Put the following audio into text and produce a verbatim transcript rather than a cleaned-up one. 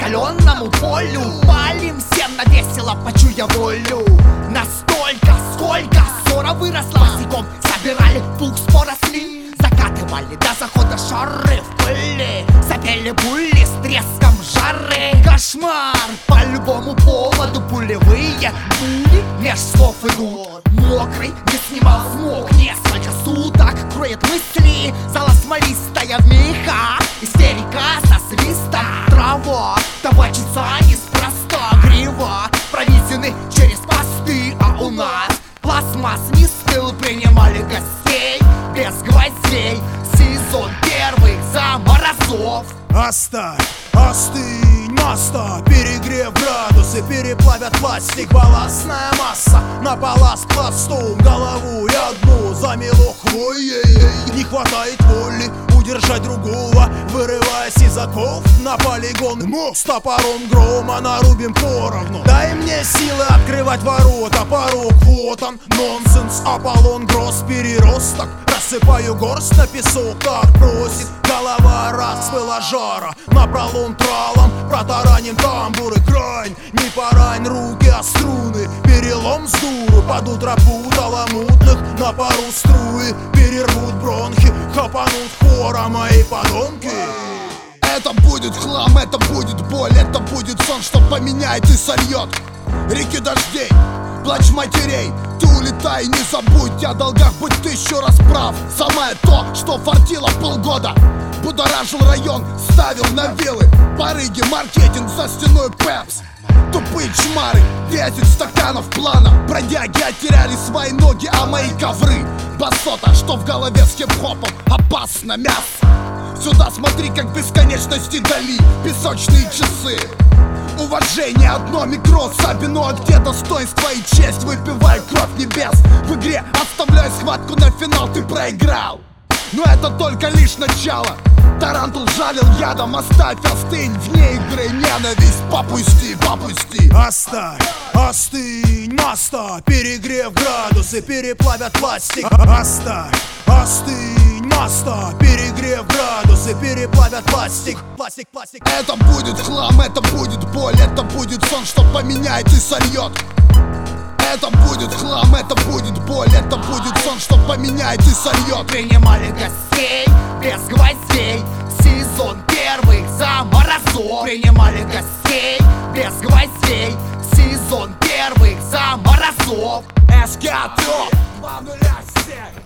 раскаленному полю. Палим всем на весело, почуя волю. Настолько, сколько ссора выросла. Босиком собирали пух с поросли. Закатывали до захода шары в пыли. Запели пули с треском жары. Кошмар, по любому поводу пулевые пули меж слов идут. Мокрый, не снимал смог несколько суток. Кроет мысли, зала смолистая в меха. Истерика со свистом. Трава, табачица неспроста. Грива, провизены через посты. А у нас пластмасс не стыл. Принимали гостей без гвоздей. Сезон первых заморозов. Оставь, остынь, маста. Перегрев градусы, переплавят пластик. Балластная масса на балласт пластом. Голову и одну замело хвоей. Не хватает воли удержать другого, вырываясь из оков на полигон. Мы с топором грома нарубим поровну. Дай мне силы открывать ворота. Порог вот он, нонсенс, Аполлон Гросс, переросток. Рассыпаю горсть на песок, так просит. Голова расплыла жара. Напролом тралом протараним тамбуры. Крань, не порань руки, а струны. Перелом с дуру, под утро путала мутных. На пару струи перервут бронхи. Хапанут хора мои подонки. Это будет хлам, это будет боль, это будет сон, что поменяет и сольет реки дождей, плач матерей. Ты улетай, не забудь о долгах, будь тысячу раз прав. Самое то, что фартило полгода. Будоражил район, ставил на вилы. Барыги, маркетинг за стеной пепс. Тупые чмары, десять стаканов плана. Бродяги оттеряли свои ноги, а мои ковры. Басота, что в голове с хип-хопом. Опасно мясо. Сюда смотри, как бесконечности дали песочные часы. Уважение, одно микро, Сабину, а где достоинство и честь? Выпивай кровь небес. В игре оставляй схватку на финал, ты проиграл. Но это только лишь начало. Тарантул жалил ядом, оставь, остынь. Вне игры ненависть, попусти, попусти. Оставь, остынь, маста. Перегрев градусы, переплавят пластик. Оставь, остынь, маста. Перегрев градусы, переплавят пластик. Пластик, пластик. Это будет хлам, это будет боль, это будет сон, что поменяет и сольет. Это будет хлам, это будет боль, это будет сон, что поменяет и сольет. Принимали гостей без гвоздей. Сезон первых заморозов. Принимали гостей без гвоздей. Сезон первых заморозов. Эскатроп, два нуля семь.